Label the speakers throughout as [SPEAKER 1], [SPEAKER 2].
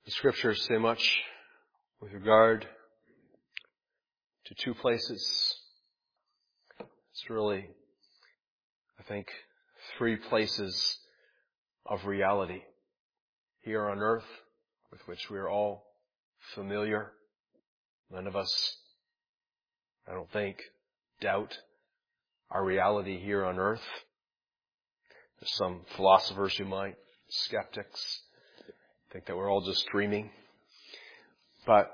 [SPEAKER 1] The Scriptures say much with regard to two places. It's really, I think, three places of reality here on earth with which we are all familiar. None of us, I don't think, doubt our reality here on earth. There's some philosophers who might, skeptics, think that we're all just dreaming. But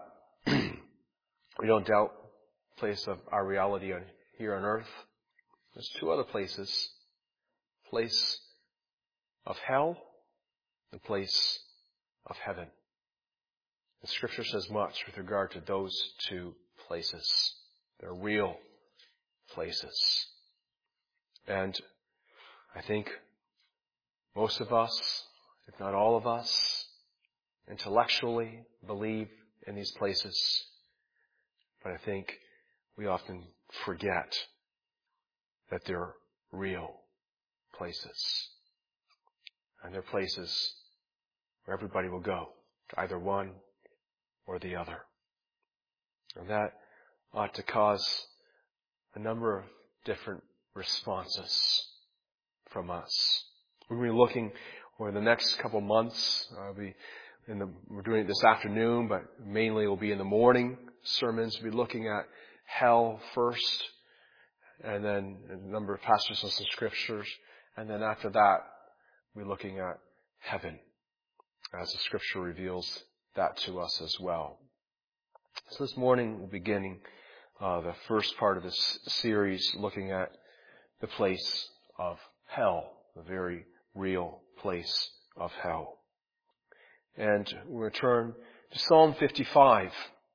[SPEAKER 1] we don't doubt the place of our reality here on earth. There's two other places. Place of hell, the place of heaven. The Scripture says much with regard to those two places. They're real places. And I think most of us, if not all of us, intellectually believe in these places. But I think we often forget that they're real places. And they're places where everybody will go, to either one or the other. And that ought to cause a number of different responses from us. We're going to be looking over the next couple months. We're doing it this afternoon, but mainly it will be in the morning sermons. We'll be looking at hell first, and then a number of passages and some scriptures. And then after that, we're looking at heaven, as the Scripture reveals that to us as well. So this morning, we're beginning the first part of this series, looking at the place of hell, the very real place of hell. And we'll return to Psalm 55.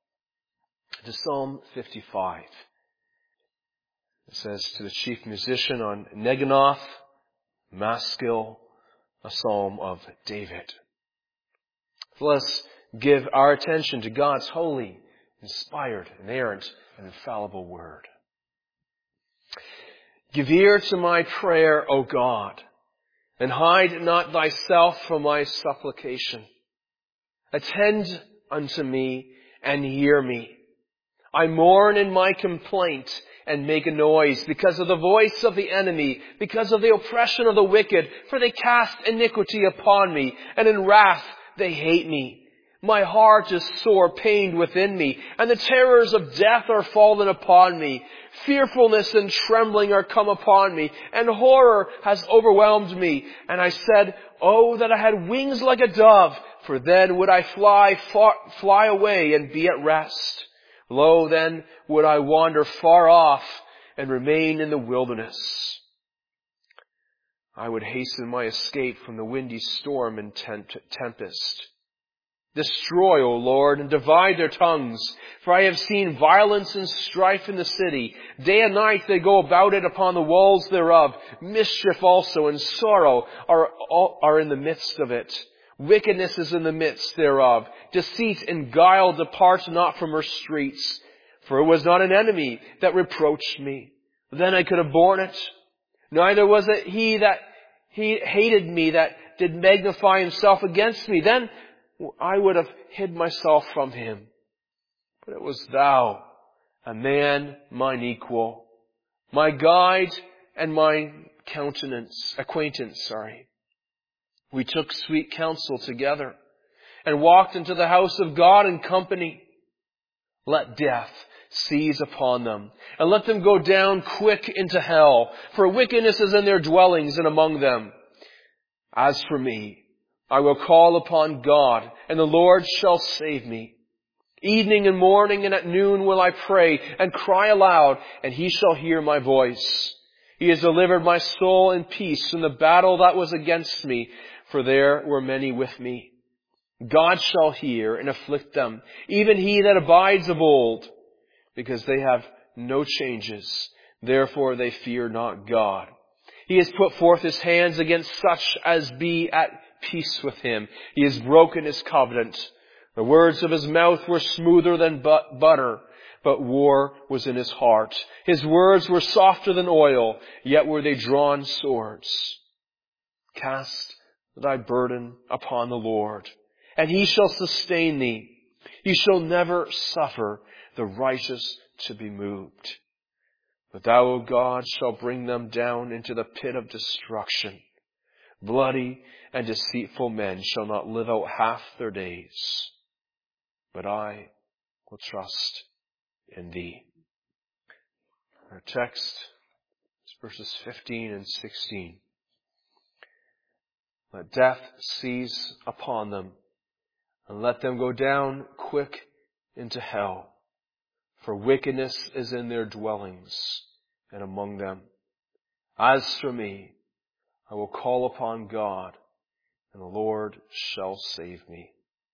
[SPEAKER 1] To Psalm 55. It says, to the chief musician on Neginoth, Maskil, a psalm of David. Let us give our attention to God's holy, inspired, inerrant, and infallible word. Give ear to my prayer, O God, and hide not thyself from my supplication. Attend unto me and hear me. I mourn in my complaint and make a noise because of the voice of the enemy, because of the oppression of the wicked, for they cast iniquity upon me, and in wrath they hate me. My heart is sore pained within me, and the terrors of death are fallen upon me. Fearfulness and trembling are come upon me, and horror has overwhelmed me. And I said, oh, that I had wings like a dove, for then would I fly away and be at rest. Lo, then would I wander far off and remain in the wilderness. I would hasten my escape from the windy storm and tempest. Destroy, O Lord, and divide their tongues, for I have seen violence and strife in the city. Day and night they go about it upon the walls thereof. Mischief also and sorrow are in the midst of it. Wickedness is in the midst thereof. Deceit and guile depart not from her streets. For it was not an enemy that reproached me. Then I could have borne it. Neither was it he that hated me that did magnify himself against me. Then I would have hid myself from him. But it was thou, a man mine equal, my guide and my acquaintance. We took sweet counsel together and walked into the house of God in company. Let death seize upon them, and let them go down quick into hell, for wickedness is in their dwellings and among them. As for me, I will call upon God, and the Lord shall save me. Evening and morning and at noon will I pray and cry aloud, and he shall hear my voice. He has delivered my soul in peace from the battle that was against me, for there were many with me. God shall hear and afflict them, even he that abides of old, because they have no changes. Therefore they fear not God. He has put forth his hands against such as be at peace with him. He has broken his covenant. The words of his mouth were smoother than butter, but war was in his heart. His words were softer than oil, yet were they drawn swords. Cast thy burden upon the Lord, and he shall sustain thee. He shall never suffer the righteous to be moved. But thou, O God, shalt bring them down into the pit of destruction. Bloody and deceitful men shall not live out half their days. But I will trust in thee. Our text is verses 15 and 16. Let death seize upon them, and let them go down quick into hell. For wickedness is in their dwellings and among them. As for me, I will call upon God, and the Lord shall save me.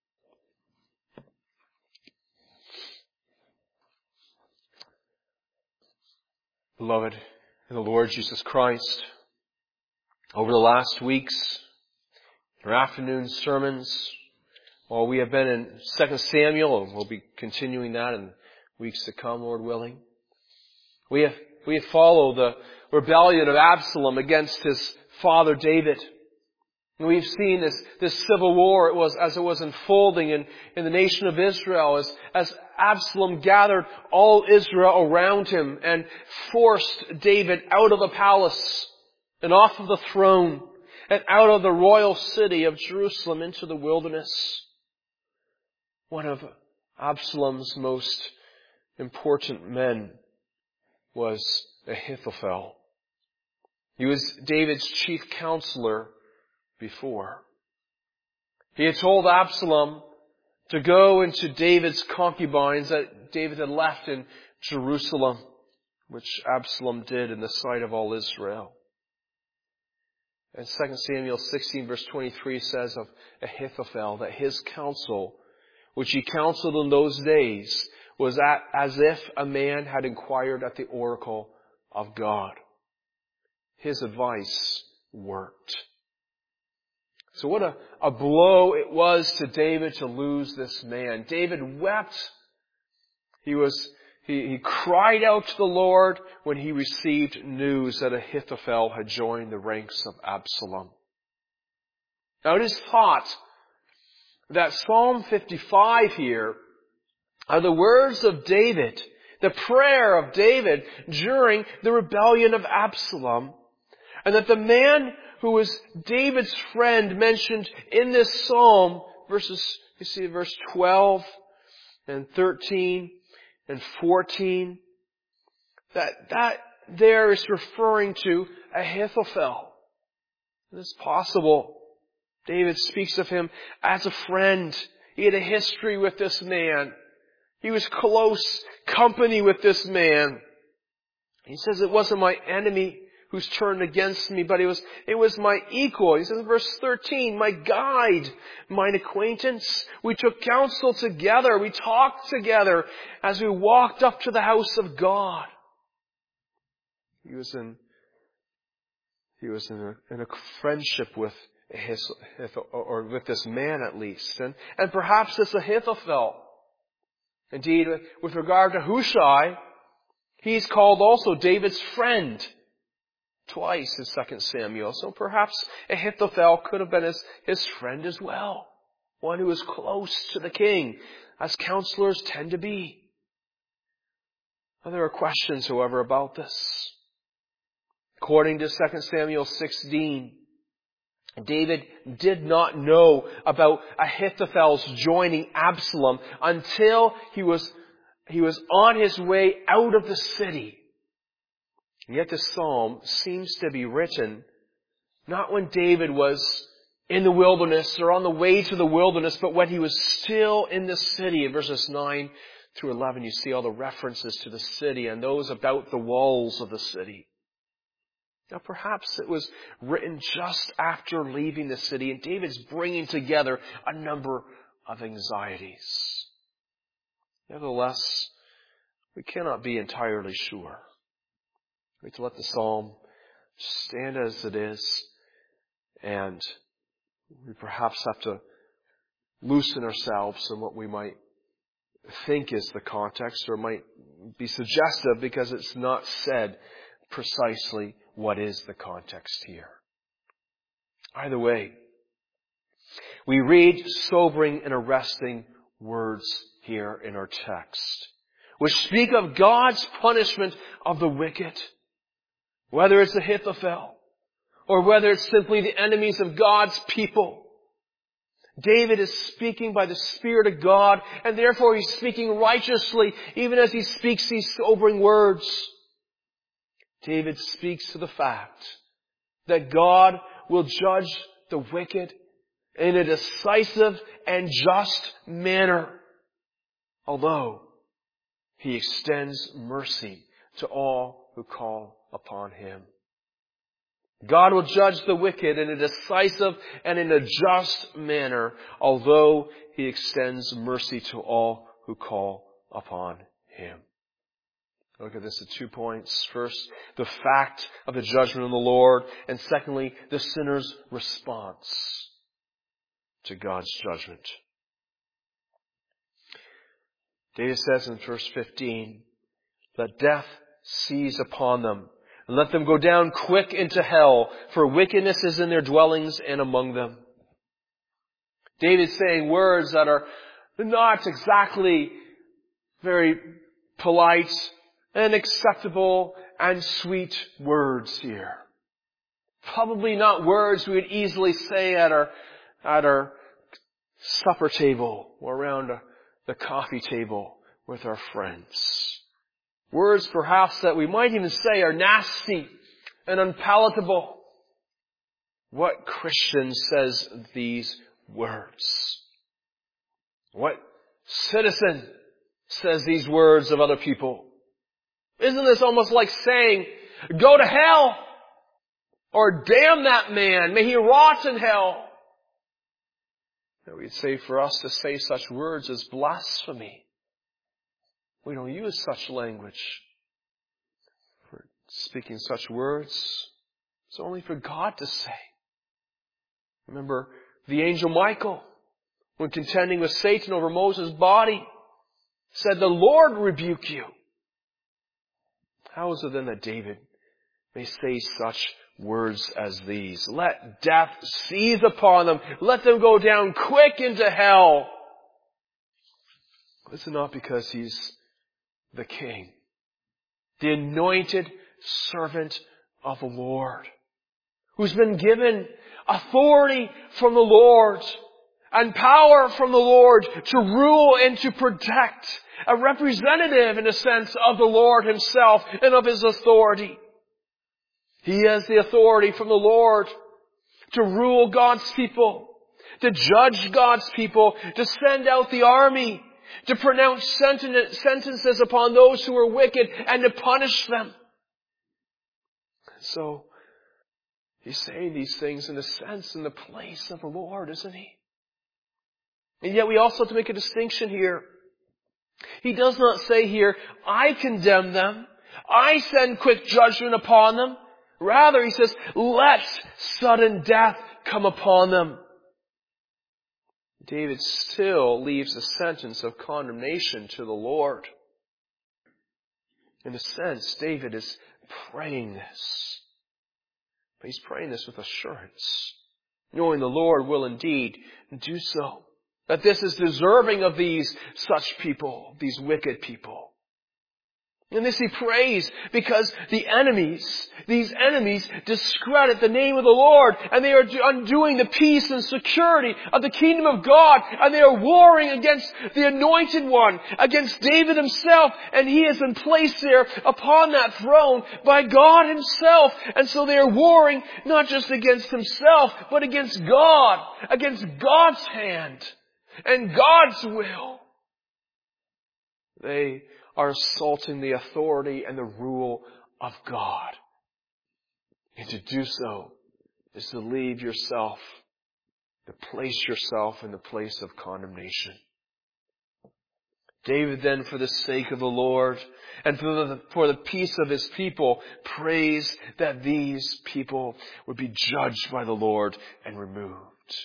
[SPEAKER 1] Beloved in the Lord Jesus Christ, over the last weeks, our afternoon sermons, while we have been in 2 Samuel, and we'll be continuing that in weeks to come, Lord willing, we have followed the rebellion of Absalom against his father David. And we've seen this civil war as it was unfolding in the nation of Israel, as Absalom gathered all Israel around him and forced David out of the palace and off of the throne and out of the royal city of Jerusalem into the wilderness. One of Absalom's most important men was Ahithophel. He was David's chief counselor before. He had told Absalom to go into David's concubines that David had left in Jerusalem, which Absalom did in the sight of all Israel. And 2 Samuel 16 verse 23 says of Ahithophel that his counsel, which he counseled in those days, was as if a man had inquired at the oracle of God. His advice worked. So what a blow it was to David to lose this man. David wept. He cried out to the Lord when he received news that Ahithophel had joined the ranks of Absalom. Now it is thought that Psalm 55 here are the words of David, the prayer of David during the rebellion of Absalom, and that the man who was David's friend mentioned in this psalm, verse 12 and 13 and 14, that there is referring to Ahithophel. It is possible David speaks of him as a friend. He had a history with this man. He was close company with this man. He says, it wasn't my enemy who's turned against me, but it was my equal. He says in verse 13, my guide, mine acquaintance. We took counsel together. We talked together as we walked up to the house of God. He was in a friendship with with this man at least, and perhaps this Ahithophel. Indeed, with regard to Hushai, he's called also David's friend twice in 2 Samuel. So perhaps Ahithophel could have been his friend as well. One who was close to the king, as counselors tend to be. Now, there are questions, however, about this. According to 2 Samuel 16, David did not know about Ahithophel's joining Absalom until he was on his way out of the city. And yet the psalm seems to be written not when David was in the wilderness or on the way to the wilderness, but when he was still in the city. In verses 9 through 11, you see all the references to the city and those about the walls of the city. Now perhaps it was written just after leaving the city, and David's bringing together a number of anxieties. Nevertheless, we cannot be entirely sure. We have to let the psalm stand as it is, and we perhaps have to loosen ourselves in what we might think is the context, or might be suggestive because it's not said precisely what is the context here. Either way, We read sobering and arresting words here in our text, which speak of God's punishment of the wicked, whether it's Ahithophel or whether it's simply the enemies of God's people. David is speaking by the Spirit of God, and therefore he's speaking righteously, even as he speaks these sobering words. David speaks to the fact that God will judge the wicked in a decisive and just manner, although he extends mercy to all who call upon him. God will judge the wicked in a decisive and in a just manner, although he extends mercy to all who call upon him. Look at this at 2 points. First, the fact of the judgment of the Lord, and secondly, the sinner's response to God's judgment. David says in verse 15, "Let death seize upon them, and let them go down quick into hell, for wickedness is in their dwellings and among them." David's saying words that are not exactly very polite and acceptable and sweet words here. Probably not words we would easily say at our supper table or around the coffee table with our friends. Words perhaps that we might even say are nasty and unpalatable. What Christian says these words? What citizen says these words of other people? Isn't this almost like saying, "Go to hell," or "Damn that man, may he rot in hell"? And we'd say for us to say such words is blasphemy. We don't use such language. For speaking such words, it's only for God to say. Remember the angel Michael, when contending with Satan over Moses' body, said, "The Lord rebuke you." How is it then that David may say such words as these? Let death seize upon them. Let them go down quick into hell. Is it not because he's the king, the anointed servant of the Lord, who's been given authority from the Lord and power from the Lord to rule and to protect, a representative, in a sense, of the Lord himself and of his authority? He has the authority from the Lord to rule God's people, to judge God's people, to send out the army, to pronounce sentences upon those who are wicked and to punish them. So, he's saying these things in a sense in the place of the Lord, isn't he? And yet we also have to make a distinction here. He does not say here, "I condemn them, I send quick judgment upon them." Rather, he says, "Let sudden death come upon them." David still leaves a sentence of condemnation to the Lord. In a sense, David is praying this. But he's praying this with assurance, knowing the Lord will indeed do so. That this is deserving of such people, these wicked people. And this he prays because these enemies discredit the name of the Lord, and they are undoing the peace and security of the kingdom of God, and they are warring against the Anointed One, against David himself, and he has been placed there upon that throne by God himself. And so they are warring not just against himself, but against God, against God's hand and God's will. They are assaulting the authority and the rule of God. And to do so is to leave yourself, to place yourself in the place of condemnation. David then, for the sake of the Lord and for the peace of his people, prays that these people would be judged by the Lord and removed.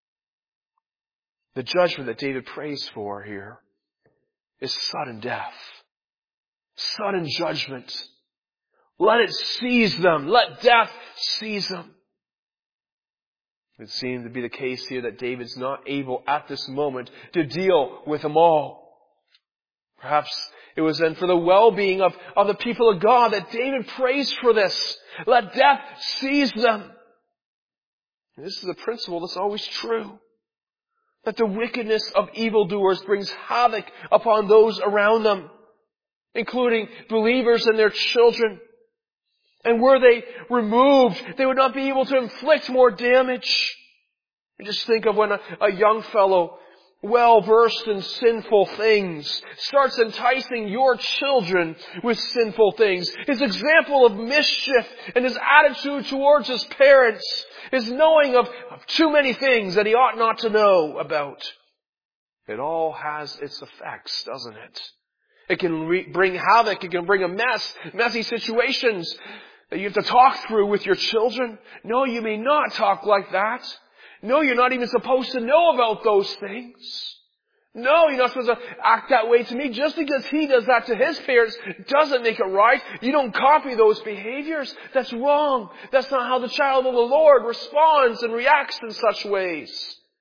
[SPEAKER 1] The judgment that David prays for here is sudden death. Sudden judgment. Let it seize them. Let death seize them. It seemed to be the case here that David's not able at this moment to deal with them all. Perhaps it was then for the well-being of the people of God that David prays for this. Let death seize them. And this is a principle that's always true. That the wickedness of evildoers brings havoc upon those around them, including believers and their children. And were they removed, they would not be able to inflict more damage. You just think of when a young fellow, well versed in sinful things, starts enticing your children with sinful things. His example of mischief and his attitude towards his parents, his knowing of too many things that he ought not to know about. It all has its effects, doesn't it? It can bring havoc. It can bring messy situations that you have to talk through with your children. No, you may not talk like that. No, you're not even supposed to know about those things. No, you're not supposed to act that way to me. Just because he does that to his parents doesn't make it right. You don't copy those behaviors. That's wrong. That's not how the child of the Lord responds and reacts in such ways.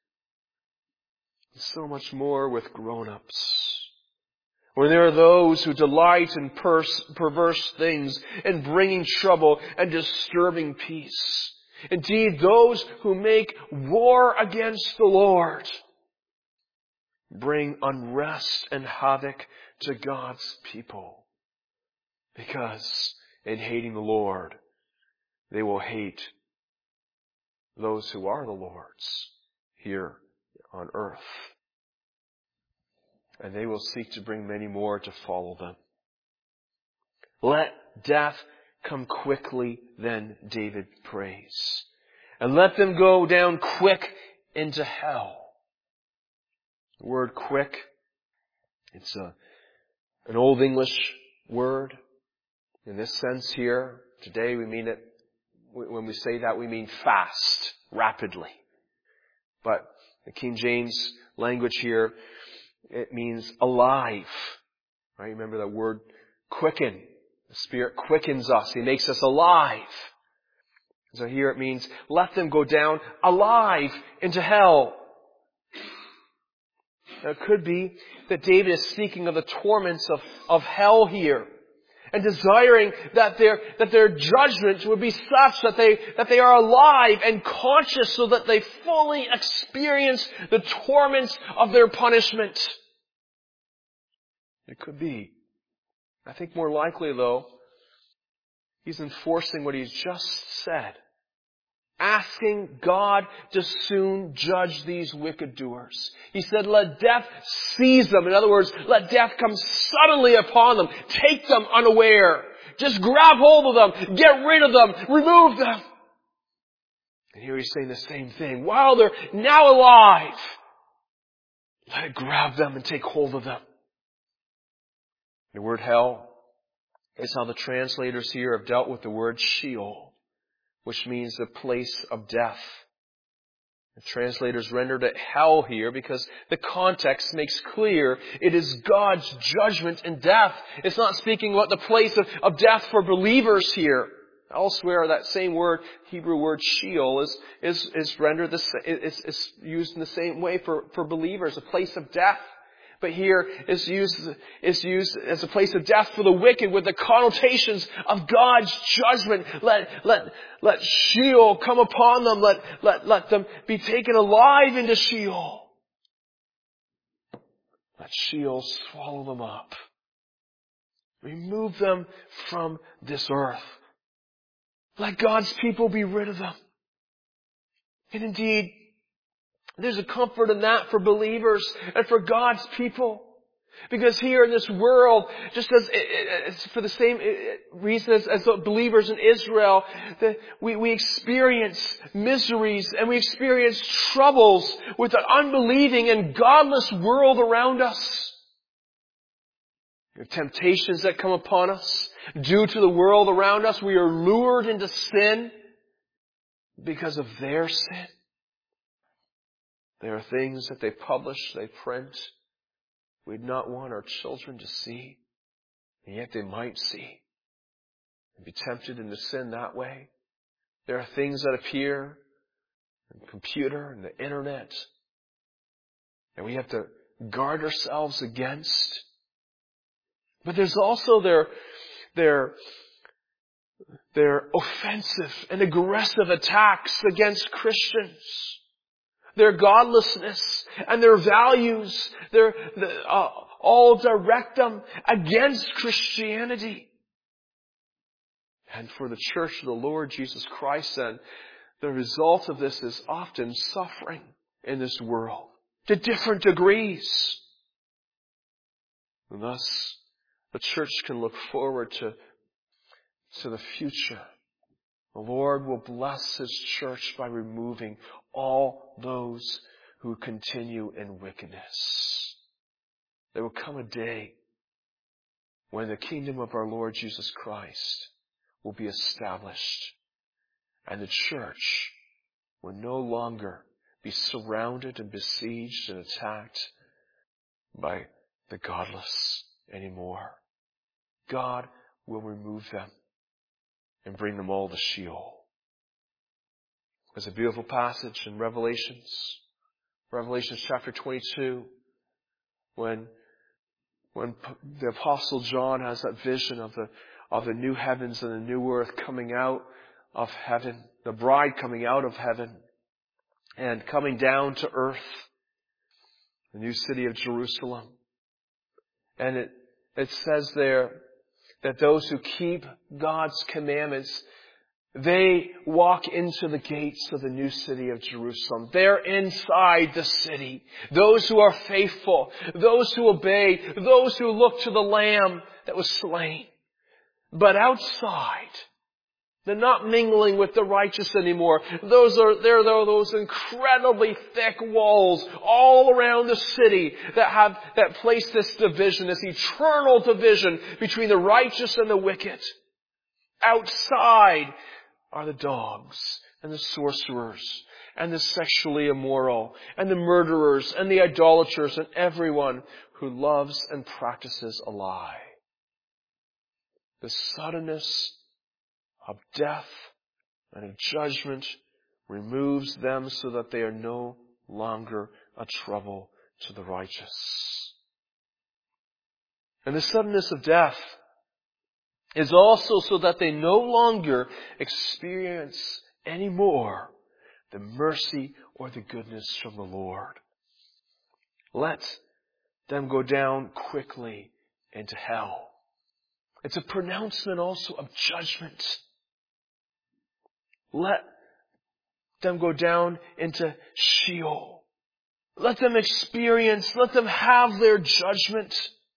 [SPEAKER 1] And so much more with grown-ups. When there are those who delight in perverse things and bringing trouble and disturbing peace. Indeed, those who make war against the Lord bring unrest and havoc to God's people. Because in hating the Lord, they will hate those who are the Lord's here on earth. And they will seek to bring many more to follow them. Let death come quickly, then David prays. And let them go down quick into hell. The word quick, it's an Old English word. In this sense here, today we mean it, when we say that we mean fast, rapidly. But the King James language here, it means alive. Right? Remember that word quicken. The Spirit quickens us. He makes us alive. So here it means let them go down alive into hell. Now it could be that David is speaking of the torments of hell here. And desiring that their judgment would be such that they are alive and conscious so that they fully experience the torments of their punishment. It could be. I think more likely though, he's enforcing what he's just said. Asking God to soon judge these wicked doers. He said, let death seize them. In other words, let death come suddenly upon them. Take them unaware. Just grab hold of them. Get rid of them. Remove them. And here he's saying the same thing. While they're now alive, let it grab them and take hold of them. The word hell is how the translators here have dealt with the word Sheol, which means the place of death. The translators rendered it hell here because the context makes clear it is God's judgment and death. It's not speaking about the place of death for believers here. Elsewhere, that same word, Hebrew word Sheol, is rendered is used in the same way for believers, a place of death. But here is used as a place of death for the wicked with the connotations of God's judgment. Let Sheol come upon them. Let them be taken alive into Sheol. Let Sheol swallow them up. Remove them from this earth. Let God's people be rid of them. And indeed, there's a comfort in that for believers and for God's people. Because here in this world, just as it's for the same reason as the believers in Israel, that we experience miseries and we experience troubles with an unbelieving and godless world around us. There are temptations that come upon us. Due to the world around us, we are lured into sin because of their sin. There are things that they publish, they print, we'd not want our children to see, and yet they might see and be tempted into sin that way. There are things that appear and the computer and the internet that we have to guard ourselves against. But there's also their offensive and aggressive attacks against Christians. Their godlessness and their values, all direct them against Christianity. And for the church of the Lord Jesus Christ, then, the result of this is often suffering in this world to different degrees. And thus, the church can look forward to the future. The Lord will bless His church by removing all those who continue in wickedness. There will come a day when the kingdom of our Lord Jesus Christ will be established, and the church will no longer be surrounded and besieged and attacked by the godless anymore. God will remove them and bring them all to Sheol. There's a beautiful passage in Revelations chapter 22, when the Apostle John has that vision of the new heavens and the new earth coming out of heaven, the bride coming out of heaven and coming down to earth, the new city of Jerusalem. And it says there that those who keep God's commandments, they walk into the gates of the new city of Jerusalem. They're inside the city. Those who are faithful, those who obey, those who look to the Lamb that was slain. But outside, they're not mingling with the righteous anymore. There are those incredibly thick walls all around the city that place this division, this eternal division between the righteous and the wicked. Outside are the dogs and the sorcerers and the sexually immoral and the murderers and the idolaters and everyone who loves and practices a lie. The suddenness of death and of judgment removes them so that they are no longer a trouble to the righteous. And the suddenness of death is also so that they no longer experience anymore the mercy or the goodness from the Lord. Let them go down quickly into hell. It's a pronouncement also of judgment. Let them go down into Sheol. Let them have their judgment.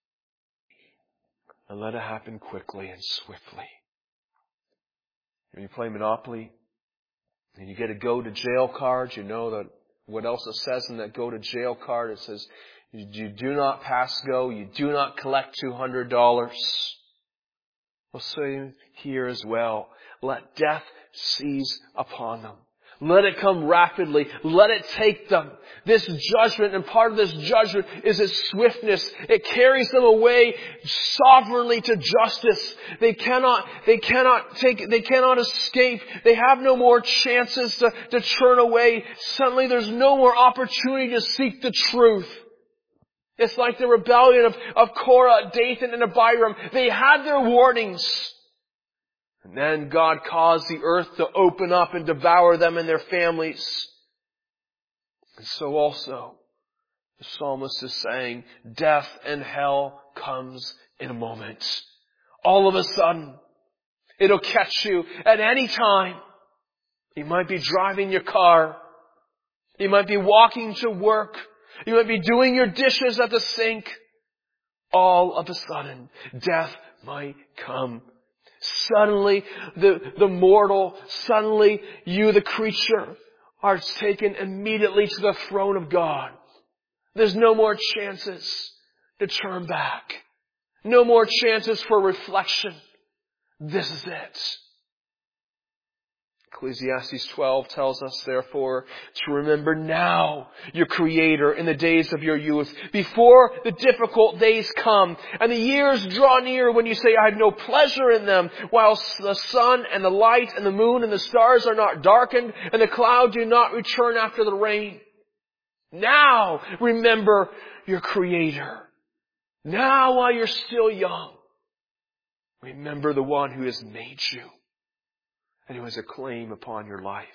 [SPEAKER 1] And let it happen quickly and swiftly. When you play Monopoly and you get a go to jail card, you know that what else it says in that go to jail card? It says, you do not pass go, you do not collect $200. We'll say here as well, let death seize upon them. Let it come rapidly. Let it take them. This judgment, and part of this judgment is its swiftness. It carries them away sovereignly to justice. They cannot escape. They have no more chances to turn away. Suddenly there's no more opportunity to seek the truth. It's like the rebellion of Korah, Dathan, and Abiram. They had their warnings. And then God caused the earth to open up and devour them and their families. And so also, the psalmist is saying, death and hell comes in a moment. All of a sudden, it'll catch you at any time. You might be driving your car. You might be walking to work. You might be doing your dishes at the sink. All of a sudden, death might come. Suddenly, the mortal, suddenly you, the creature, are taken immediately to the throne of God. There's no more chances to turn back. No more chances for reflection. This is it. Ecclesiastes 12 tells us, therefore, to remember now your Creator in the days of your youth, before the difficult days come and the years draw near when you say, I have no pleasure in them, while the sun and the light and the moon and the stars are not darkened and the cloud do not return after the rain. Now remember your Creator. Now while you're still young, remember the one who has made you and who has a claim upon your life.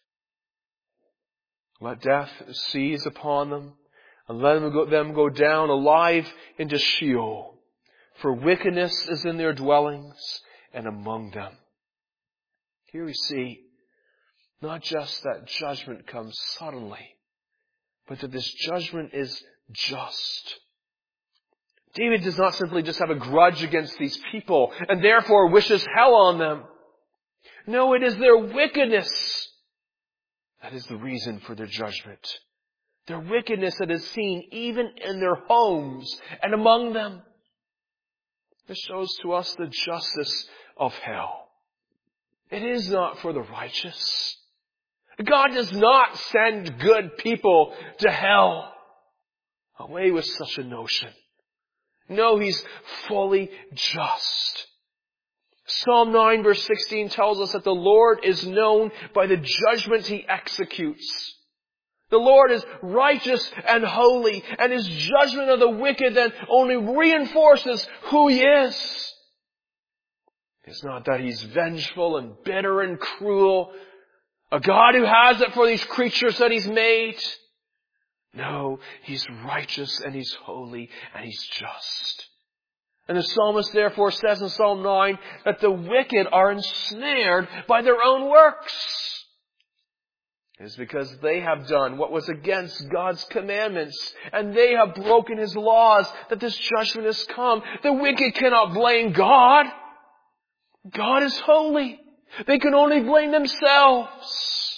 [SPEAKER 1] Let death seize upon them, and let them go down alive into Sheol. For wickedness is in their dwellings and among them. Here we see not just that judgment comes suddenly, but that this judgment is just. David does not simply just have a grudge against these people and therefore wishes hell on them. No, it is their wickedness that is the reason for their judgment. Their wickedness that is seen even in their homes and among them. This shows to us the justice of hell. It is not for the righteous. God does not send good people to hell. Away with such a notion. No, He's fully just. Psalm 9 verse 16 tells us that the Lord is known by the judgment He executes. The Lord is righteous and holy, and His judgment of the wicked then only reinforces who He is. It's not that He's vengeful and bitter and cruel, a God who has it for these creatures that He's made. No, He's righteous and He's holy and He's just. And the psalmist therefore says in Psalm 9 that the wicked are ensnared by their own works. It is because they have done what was against God's commandments and they have broken His laws that this judgment has come. The wicked cannot blame God. God is holy. They can only blame themselves.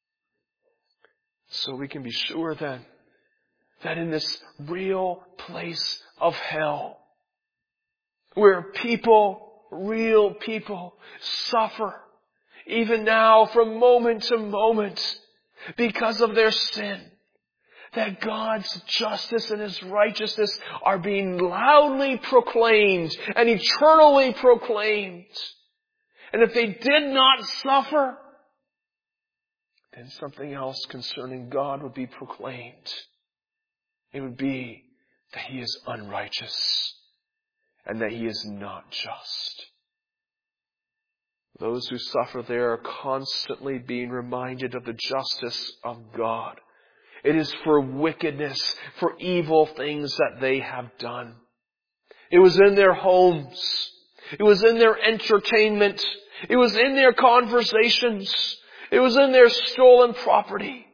[SPEAKER 1] So we can be sure then that in this real place of hell, where people, real people, suffer, even now from moment to moment, because of their sin, that God's justice and His righteousness are being loudly proclaimed and eternally proclaimed. And if they did not suffer, then something else concerning God would be proclaimed. It would be that He is unrighteous and that He is not just. Those who suffer there are constantly being reminded of the justice of God. It is for wickedness, for evil things that they have done. It was in their homes. It was in their entertainment. It was in their conversations. It was in their stolen property.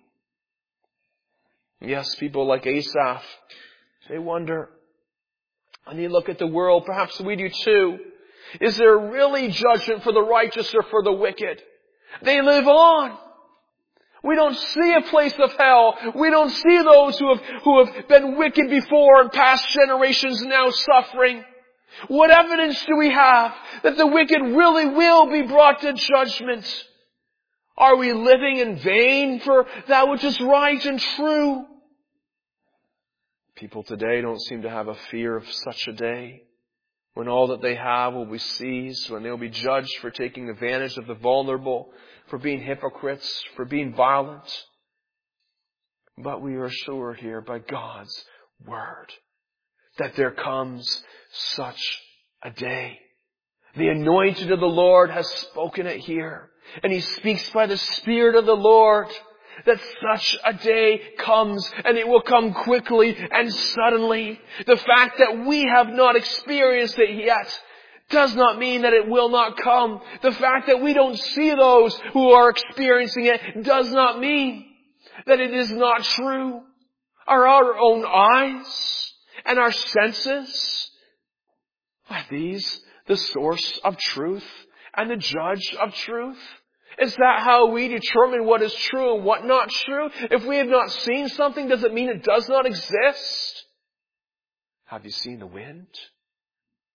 [SPEAKER 1] Yes, people like Asaph, they wonder, and you look at the world, perhaps we do too, is there really judgment for the righteous or for the wicked? They live on. We don't see a place of hell. We don't see those who have been wicked before and past generations now suffering. What evidence do we have that the wicked really will be brought to judgment? Are we living in vain for that which is right and true? People today don't seem to have a fear of such a day, when all that they have will be seized, when they will be judged for taking advantage of the vulnerable, for being hypocrites, for being violent. But we are assured here by God's Word that there comes such a day. The anointed of the Lord has spoken it here. And He speaks by the Spirit of the Lord that such a day comes, and it will come quickly and suddenly. The fact that we have not experienced it yet does not mean that it will not come. The fact that we don't see those who are experiencing it does not mean that it is not true. Are our own eyes and our senses, are these the source of truth and the judge of truth? Is that how we determine what is true and what not true? If we have not seen something, does it mean it does not exist? Have you seen the wind?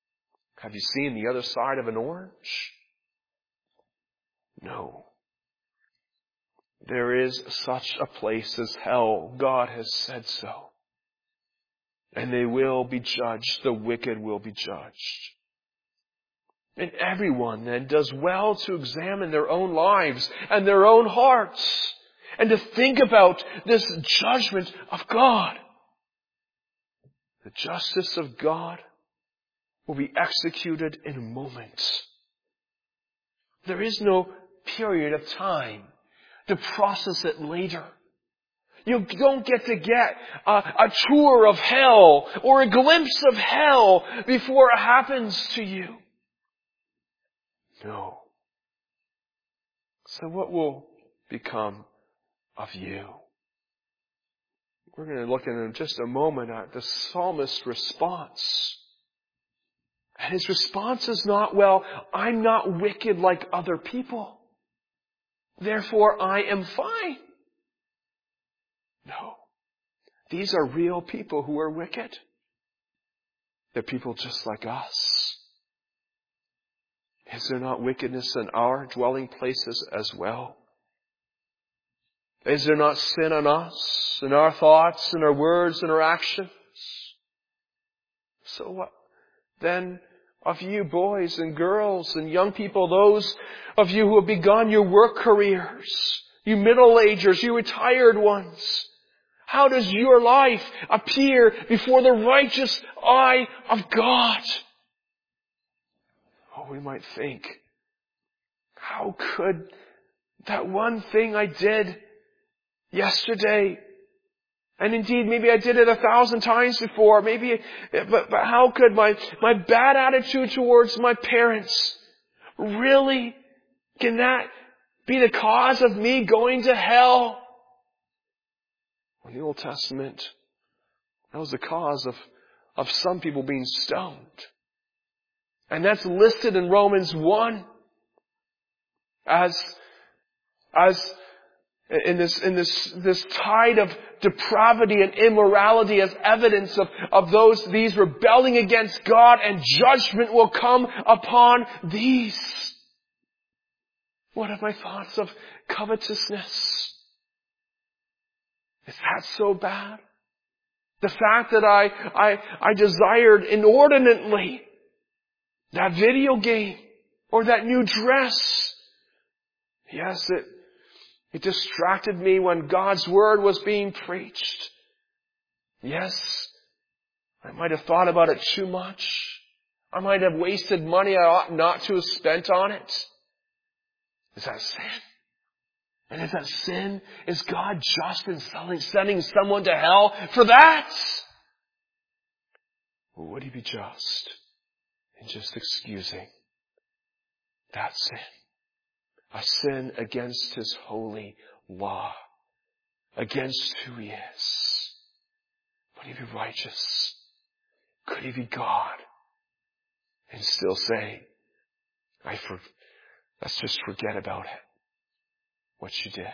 [SPEAKER 1] Have you seen the other side of an orange? No. there is such a place as hell. God has said so. And they will be judged. The wicked will be judged. And everyone then does well to examine their own lives and their own hearts and to think about this judgment of God. The justice of God will be executed in a moment. There is no period of time to process it later. You don't get a tour of hell or a glimpse of hell before it happens to you. No. So what will become of you? We're going to look in just a moment at the psalmist's response. And his response is not, well, I'm not wicked like other people. Therefore, I am fine. No. These are real people who are wicked. They're people just like us. Is there not wickedness in our dwelling places as well? Is there not sin in us, in our thoughts, in our words, in our actions? So what then of you boys and girls and young people, those of you who have begun your work careers, you middle-agers, you retired ones? How does your life appear before the righteous eye of God? Oh, we might think, how could that one thing I did yesterday, and indeed maybe I did it 1,000 times before, but how could my bad attitude towards my parents really, can that be the cause of me going to hell? In the Old Testament, that was the cause of some people being stoned. And that's listed in Romans 1 as in this tide of depravity and immorality as evidence of these rebelling against God, and judgment will come upon these. What are my thoughts of covetousness? Is that so bad? The fact that I desired inordinately that video game or that new dress. Yes, it distracted me when God's Word was being preached. Yes, I might have thought about it too much. I might have wasted money I ought not to have spent on it. Is that sin? And if that sin, is God just in sending someone to hell for that? Or would He be just in just excusing that sin? A sin against His holy law, against who He is. Would He be righteous? Could He be God? And still say, let's just forget about it, what you did.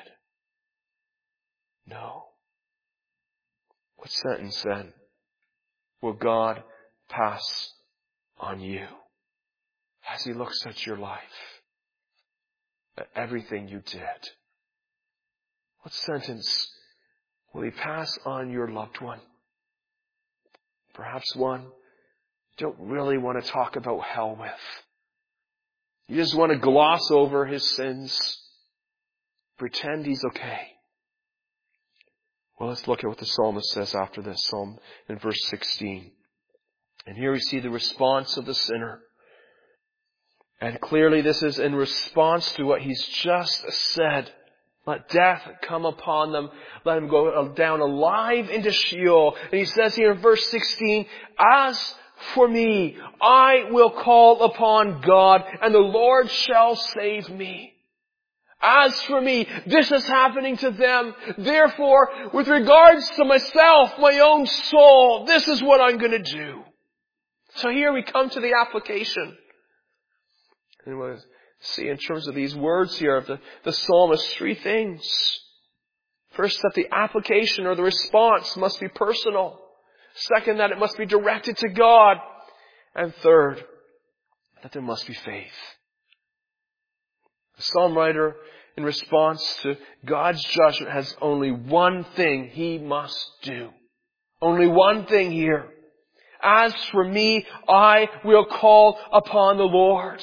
[SPEAKER 1] No. What sentence then will God pass on you as He looks at your life? At everything you did. What sentence will He pass on your loved one? Perhaps one you don't really want to talk about hell with. You just want to gloss over his sins. Pretend he's okay. Well, let's look at what the psalmist says after this psalm in verse 16. And here we see the response of the sinner. And clearly this is in response to what he's just said. Let death come upon them. Let him go down alive into Sheol. And he says here in verse 16, as for me, I will call upon God, and the Lord shall save me. As for me, this is happening to them. Therefore, with regards to myself, my own soul, this is what I'm going to do. So here we come to the application. And we'll see in terms of these words here of the psalmist, three things. First, that the application or the response must be personal. Second, that it must be directed to God. And third, that there must be faith. The psalm writer in response to God's judgment has only one thing he must do. Only one thing here. As for me, I will call upon the Lord.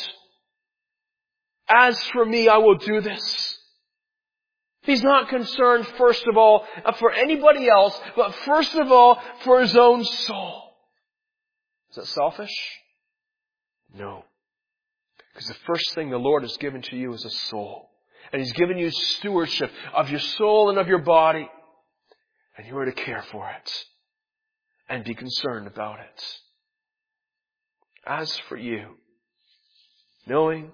[SPEAKER 1] As for me, I will do this. He's not concerned, first of all, for anybody else, but first of all, for his own soul. Is that selfish? No. Because the first thing the Lord has given to you is a soul. And He's given you stewardship of your soul and of your body. And you are to care for it. And be concerned about it. As for you, knowing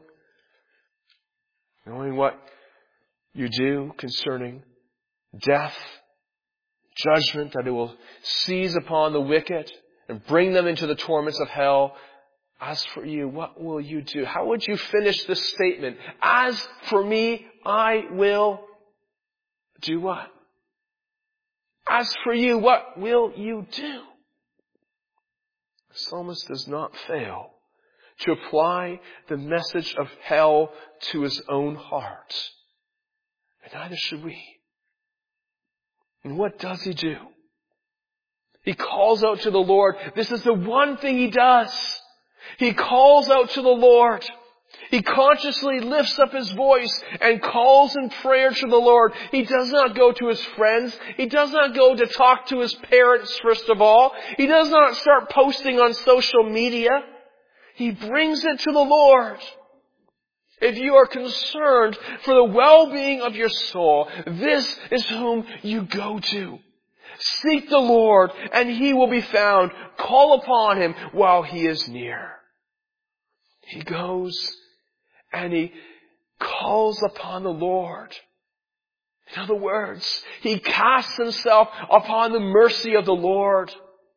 [SPEAKER 1] what you do concerning death, judgment, that it will seize upon the wicked and bring them into the torments of hell. As for you, what will you do? How would you finish this statement? As for me, I will do what? As for you, what will you do? The psalmist does not fail to apply the message of hell to his own heart. And neither should we. And what does he do? He calls out to the Lord. This is the one thing he does. He calls out to the Lord. He consciously lifts up his voice and calls in prayer to the Lord. He does not go to his friends. He does not go to talk to his parents, first of all. He does not start posting on social media. He brings it to the Lord. If you are concerned for the well-being of your soul, this is whom you go to. Seek the Lord, and He will be found. Call upon Him while He is near. He goes and he calls upon the Lord. In other words, he casts himself upon the mercy of the Lord.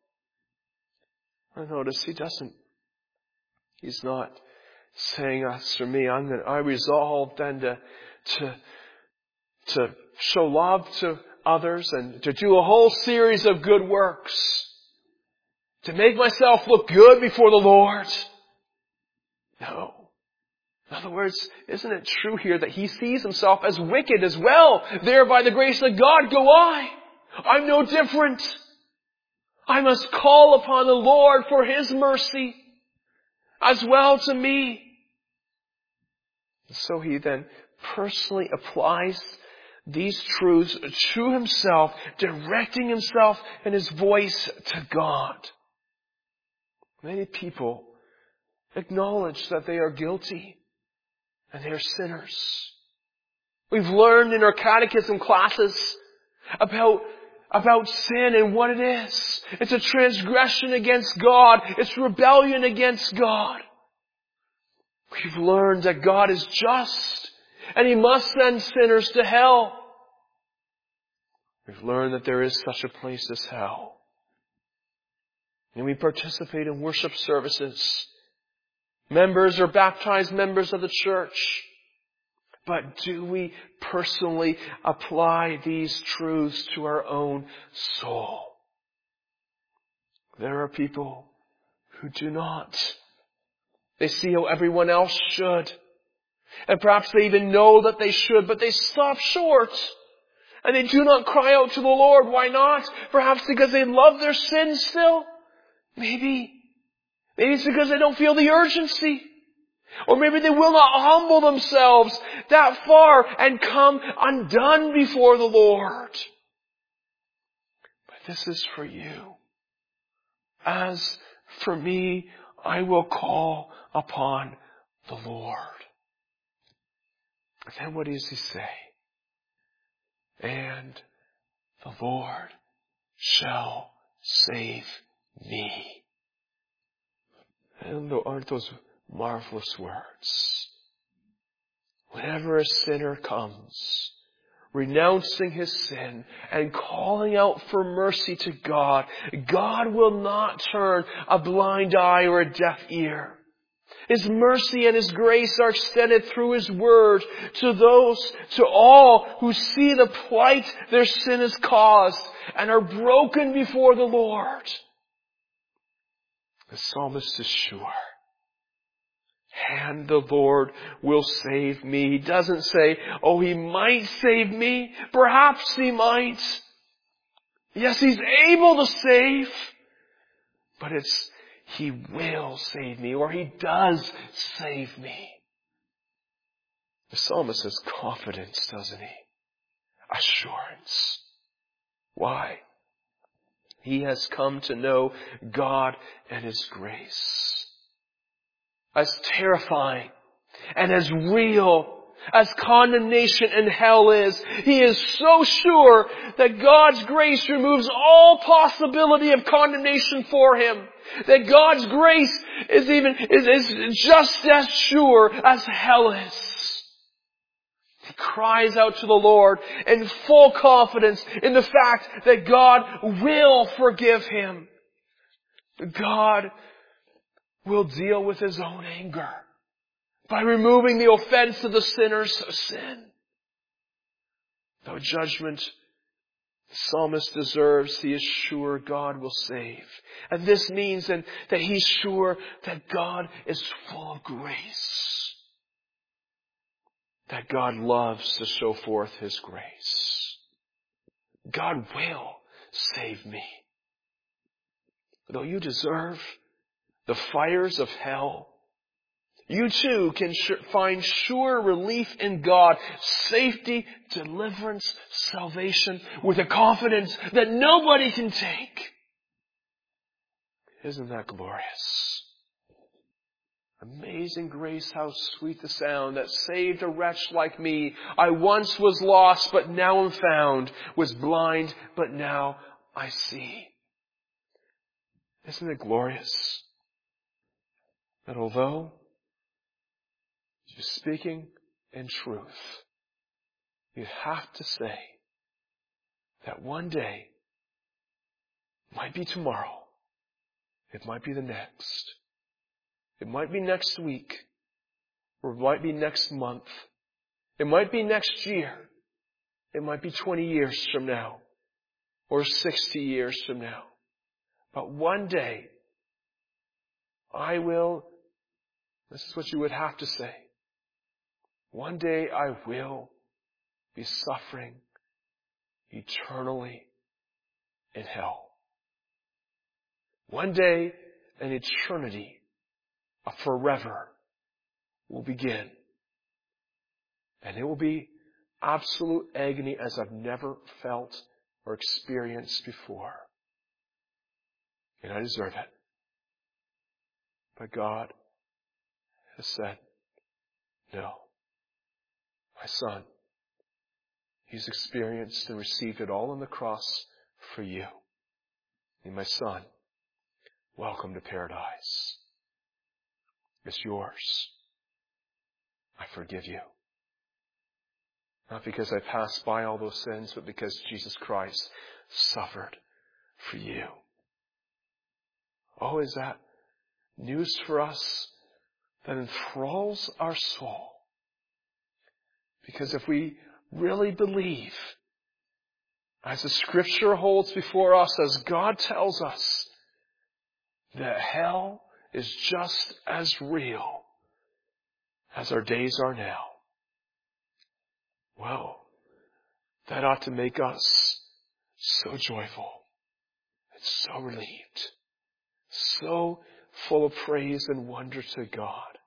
[SPEAKER 1] And notice he's not saying, as for me, I resolve then to show love to others and to do a whole series of good works. To make myself look good before the Lord. No. In other words, isn't it true here that he sees himself as wicked as well? There by the grace of God go I. I'm no different. I must call upon the Lord for His mercy as well to me. So he then personally applies these truths to himself, directing himself and his voice to God. Many people acknowledge that they are guilty and they are sinners. We've learned in our catechism classes about sin and what it is. It's a transgression against God. It's rebellion against God. We've learned that God is just and He must send sinners to hell. We've learned that there is such a place as hell. And we participate in worship services. Members or baptized members of the church. But do we personally apply these truths to our own soul? There are people who do not. They see how everyone else should. And perhaps they even know that they should, but they stop short. And they do not cry out to the Lord. Why not? Perhaps because they love their sin still. Maybe it's because they don't feel the urgency. Or maybe they will not humble themselves that far and come undone before the Lord. But this is for you. As for me, I will call upon the Lord. And then what does he say? And the Lord shall save me. And aren't those marvelous words? Whenever a sinner comes, renouncing his sin and calling out for mercy to God, God will not turn a blind eye or a deaf ear. His mercy and His grace are extended through His word to all who see the plight their sin has caused and are broken before the Lord. The psalmist is sure. and the Lord will save me. He doesn't say, oh, He might save me. Perhaps He might. Yes, He's able to save. But it's, He will save me, or He does save me. The psalmist has confidence, doesn't he? Assurance. Why? He has come to know God and His grace. As terrifying and as real as condemnation in hell is, he is so sure that God's grace removes all possibility of condemnation for him. That God's grace is just as sure as hell is. He cries out to the Lord in full confidence in the fact that God will forgive him. God will deal with His own anger by removing the offense of the sinner's sin. Though judgment the psalmist deserves, he is sure God will save. And this means that he's sure that God is full of grace. That God loves to show forth His grace. God will save me. Though you deserve the fires of hell, you too can find sure relief in God, safety, deliverance, salvation, with a confidence that nobody can take. Isn't that glorious? Amazing grace, how sweet the sound that saved a wretch like me. I once was lost, but now am found. Was blind, but now I see. Isn't it glorious that although you're speaking in truth, you have to say that one day, might be tomorrow, it might be the next, it might be next week, or it might be next month, it might be next year, it might be 20 years from now, or 60 years from now. But one day, this is what you would have to say, one day I will be suffering eternally in hell. One day, an eternity, a forever, will begin. And it will be absolute agony as I've never felt or experienced before. And I deserve it. But God has said, no. My son, He's experienced and received it all on the cross for you. And my son, welcome to paradise. It's yours. I forgive you. Not because I passed by all those sins, but because Jesus Christ suffered for you. Oh, is that news for us that enthralls our soul? Because if we really believe, as the Scripture holds before us, as God tells us, that hell is just as real as our days are now, well, that ought to make us so joyful and so relieved, so full of praise and wonder to God.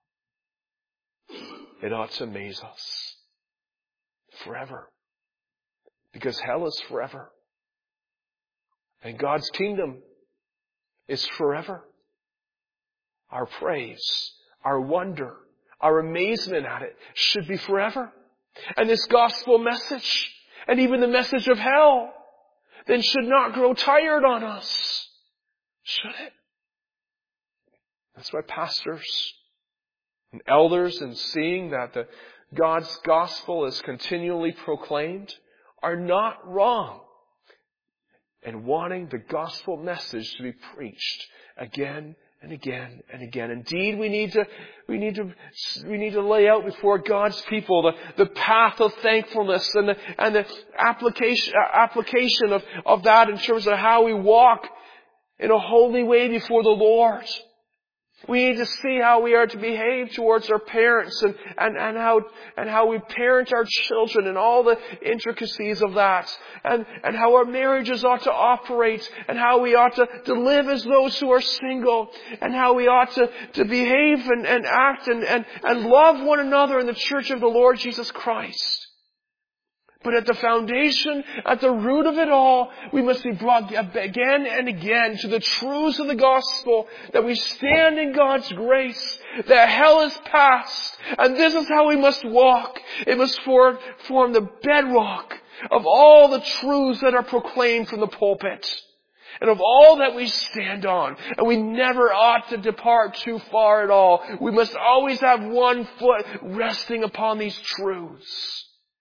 [SPEAKER 1] It ought to amaze us forever, because hell is forever, and God's kingdom is forever. Our praise, our wonder, our amazement at it should be forever. And this gospel message, and even the message of hell, then should not grow tired on us. Should it? That's why pastors and elders, in seeing that God's gospel is continually proclaimed, are not wrong in wanting the gospel message to be preached again and again and again. Indeed, we need to lay out before God's people the path of thankfulness and the application of that in terms of how we walk in a holy way before the Lord. We need to see how we are to behave towards our parents and how we parent our children and all the intricacies of that. And how our marriages ought to operate and how we ought to live as those who are single and how we ought to behave and act and love one another in the church of the Lord Jesus Christ. But at the foundation, at the root of it all, we must be brought again and again to the truths of the gospel, that we stand in God's grace, that hell is past, and this is how we must walk. It must form the bedrock of all the truths that are proclaimed from the pulpit, and of all that we stand on. And we never ought to depart too far at all. We must always have one foot resting upon these truths.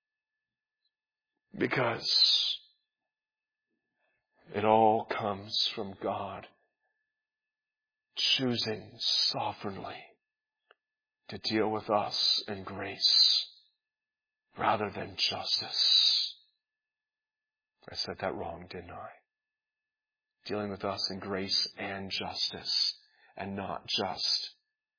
[SPEAKER 1] Because it all comes from God choosing sovereignly to deal with us in grace rather than justice. I said that wrong, didn't I? Dealing with us in grace and justice, and not just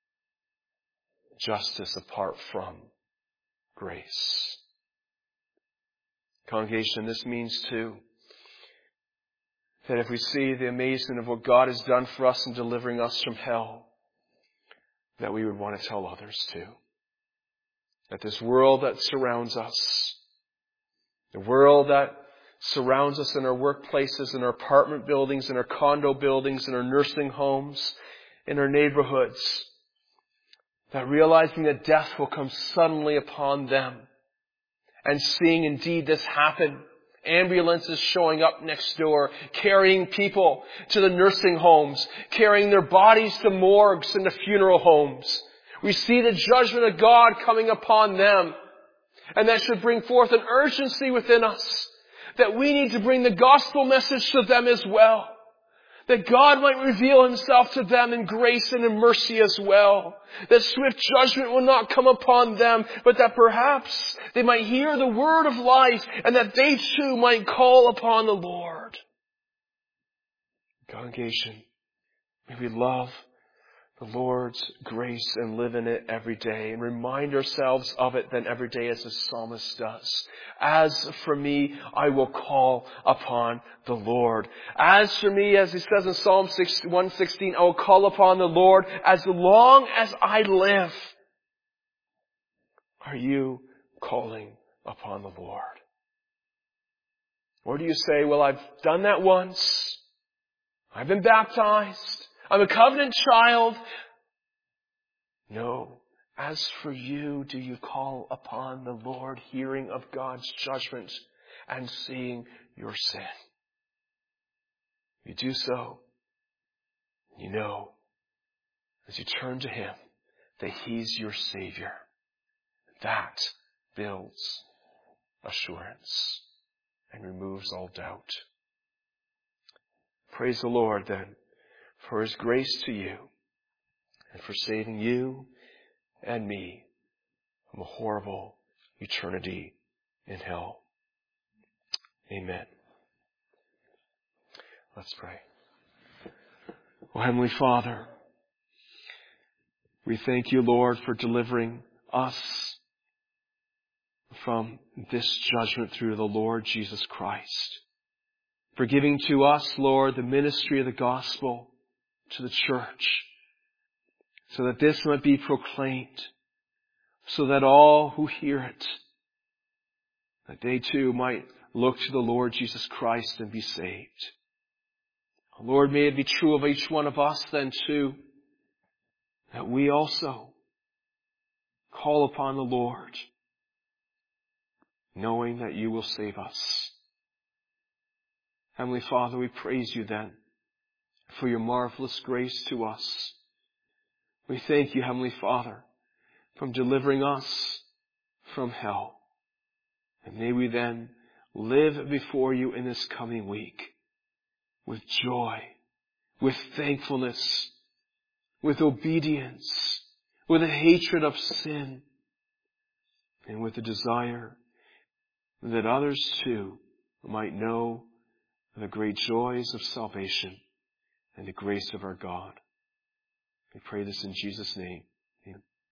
[SPEAKER 1] justice apart from grace. Congregation, this means too that if we see the amazement of what God has done for us in delivering us from hell, that we would want to tell others too. That this world that surrounds us, the world that surrounds us in our workplaces, in our apartment buildings, in our condo buildings, in our nursing homes, in our neighborhoods, that realizing that death will come suddenly upon them, and seeing indeed this happen, ambulances showing up next door, carrying people to the nursing homes, carrying their bodies to morgues and to funeral homes. We see the judgment of God coming upon them. And that should bring forth an urgency within us that we need to bring the gospel message to them as well. That God might reveal Himself to them in grace and in mercy as well. That swift judgment will not come upon them, but that perhaps they might hear the word of life and that they too might call upon the Lord. Congregation, may we love the Lord's grace and live in it every day and remind ourselves of it then every day as the psalmist does. As for me, I will call upon the Lord. As for me, as he says in Psalm 116, I will call upon the Lord as long as I live. Are you calling upon the Lord? Or do you say, well, I've done that once. I've been baptized. I'm a covenant child. No. As for you, do you call upon the Lord, hearing of God's judgment and seeing your sin? You do so, you know, as you turn to Him, that He's your Savior. That builds assurance and removes all doubt. Praise the Lord then for His grace to you and for saving you and me from a horrible eternity in hell. Amen. Let's pray. Oh, Heavenly Father, we thank you, Lord, for delivering us from this judgment through the Lord Jesus Christ. For giving to us, Lord, the ministry of the gospel to the church, so that this might be proclaimed, so that all who hear it, that they too might look to the Lord Jesus Christ and be saved. Lord, may it be true of each one of us then too, that we also call upon the Lord, knowing that you will save us. Heavenly Father, we praise you then for your marvelous grace to us. We thank you, Heavenly Father, from delivering us from hell. And may we then live before you in this coming week with joy, with thankfulness, with obedience, with a hatred of sin, and with a desire that others too might know the great joys of salvation and the grace of our God. We pray this in Jesus' name.